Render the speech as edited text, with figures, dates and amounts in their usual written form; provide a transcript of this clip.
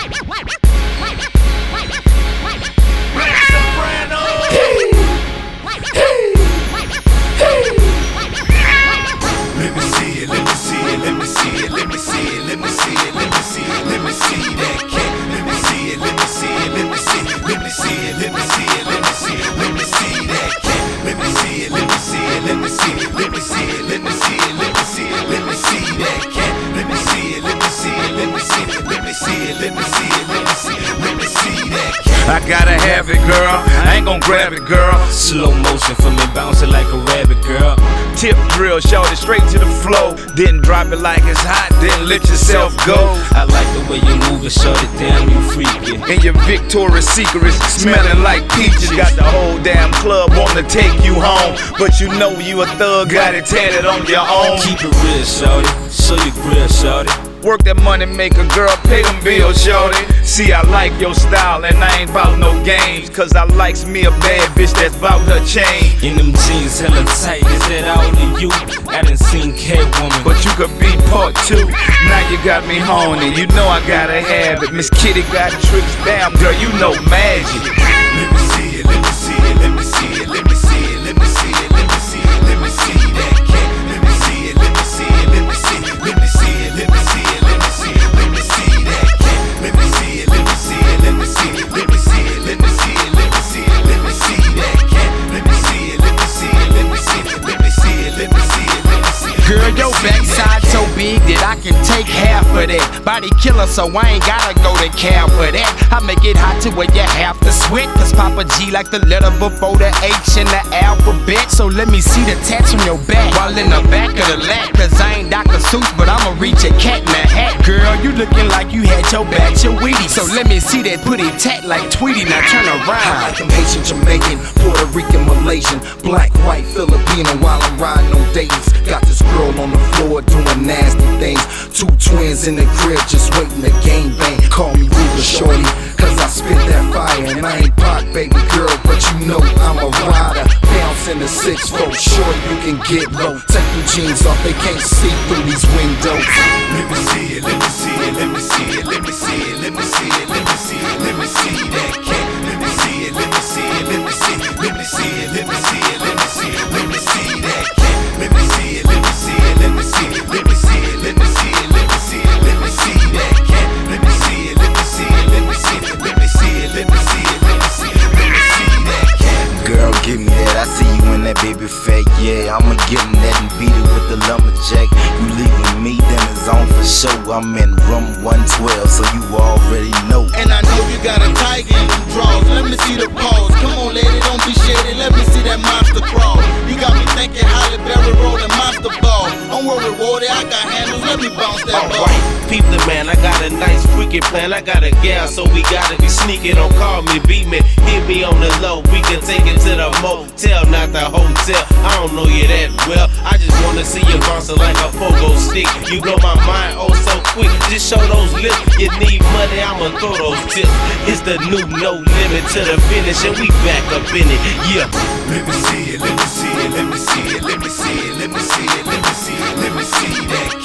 I gotta have it, girl. I ain't gon' grab it, girl. Slow motion for me, bouncing like a rabbit, girl. Tip drill, shout it straight to the flow. Didn't drop it like it's hot, then let yourself go. I like the way you move it, shut it down, you freaky. And your Victoria's Secret smelling like peaches. Got the whole damn club wanting to take you home, but you know you a thug, got it tatted on your own. Keep it real, shorty, show your grill, shorty. Work that money, make a girl pay them bills, shorty. See, I like your style and I ain't bout no games, cause I likes me a bad bitch that's bout her chain. In them jeans hella tight, is that all of you? I done seen Catwoman, but you could be part two. Now you got me honey, you know I gotta have it. Miss Kitty got tricks down, girl, you know magic. Let me see it, let me see it, let me see it, let me see it, let me see it, let me see it, let me see that cat. Let me see it, let me see it, let me see it, let me see it, let me see it. Girl, your backside so big that I can take half of that. Body killer, so I ain't gotta go to camp for that. I make it hot to where you have to sweat, cause Papa G like the letter before the H in the alphabet. So let me see the tats on your back while in the back of the lat, cause I ain't Dr. Seuss, but I'ma reach a cat in a hat. Girl, you looking like you had your batch of Wheaties, so let me see that pretty tat like Tweety. Now turn around. I like them Haitian, Jamaican, Puerto Rican, Malaysian, black, white, Filipino while I'm riding on dates. Got this girl on the floor doing nasty things. Two twins in the crib just waiting to gang bang. Call me Ruger Shorty, cause I spit that fire. And I ain't Pac, baby girl, but you know I'm a rider. Bounce in the 6'4", shorty, you can get low. Take them jeans off, they can't see through these windows. Let me see it, let me see it, let me see it, let me see it, let me see it, let me see it, let me see that cat. Let me see it, let me see it, let me see it, let me see it, let me see it, let me see it, let me see that cat. Let me see it, let me see it, let me see it, let me see it, let me see it, let me see it, let me see that cat. Let me see it, let me see it, let me see it, let me see it, let me see it, let me see it, let me see that cat. Girl, give me that, I see you in that baby fat, yeah. I'ma give him that and beat it with the lumberjack. You leaving me, then it's on for sure. I'm in room 112, so you already know. And I know you got a tiger in them drawers. Let me see the paws. Come on, lady, don't be shady. Let me see that monster crawl. You got me thinking Halle Berry rolling monster ball. Don't worry, Wardy, I got handles. Let me bounce that ball. Alright, peep the man. I got a nice freaking plan. I got a gal, so we gotta be sneaky. Don't call me, beat me, hit me on the low. We can take it to the motel, not the hotel. I don't know you that well. I just wanna see you bouncing like a pogo stick. You blow my mind oh so quick. Just show those lips. You need money, I'ma throw those tips. It's the new no limit to the finish, and we back up in it. Yeah. Let me see it, let me see it, let me see it, let me see it, let me see it, let me see it, let me see that.